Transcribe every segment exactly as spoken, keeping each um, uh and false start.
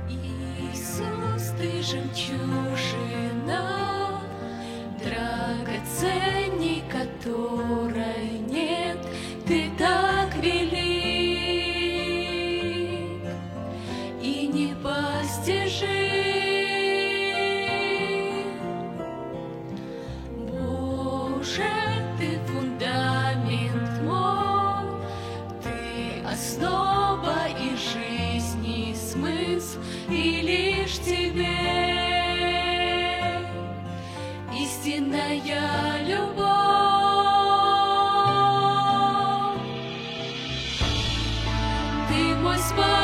Иисус, ты жемчужина, драгоценней которой нет, ты так велик и непостижим. Боже, ты фундамент мой, ты основа и жизни смысл, и лишь тебе истинная любовь. Ты мой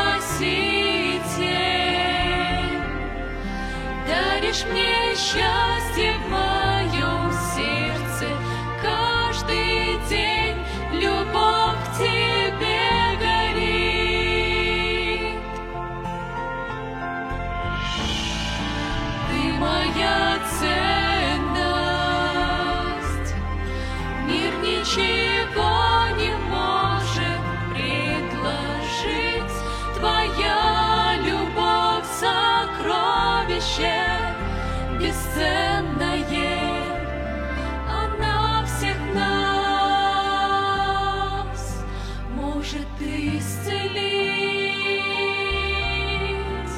Спаситель, даришь мне счастье в моем сердце. Каждый день любовь к тебе горит. Ты моя ценность, мир ничего не может предложить. Твоя любовь — сокровище бесценное, она всех нас может исцелить.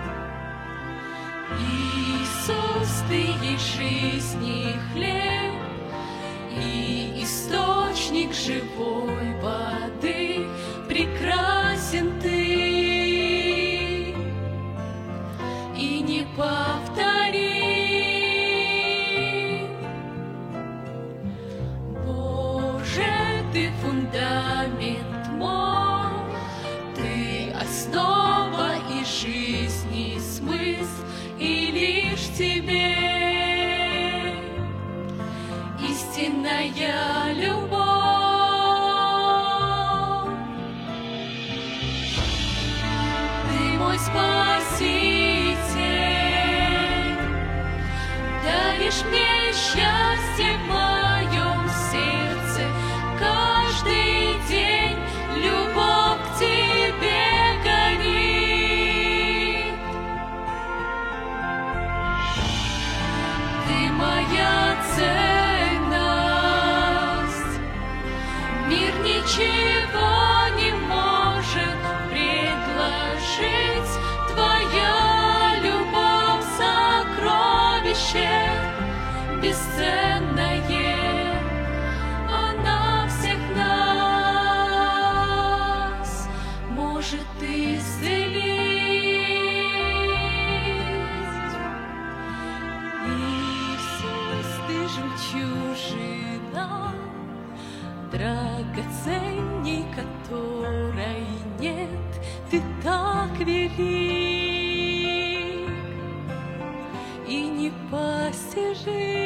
Иисус, ты есть жизни хлеб и источник живой воды. Прекрасен ты и неповторим. Боже, ты фундамент мой, ты основа и жизни смысл, и лишь тебе истинная любовь. Ты мой Спаситель, даришь мне счастье в моем сердце. Каждый день любовь к тебе горит. Ты моя ценность, мир ничего не может предложить. Твоя любовь — сокровище бесценное, она всех нас может исцелить. Иисус, ты жемчужина, драгоценней которой нет, ты так велик и непостижим.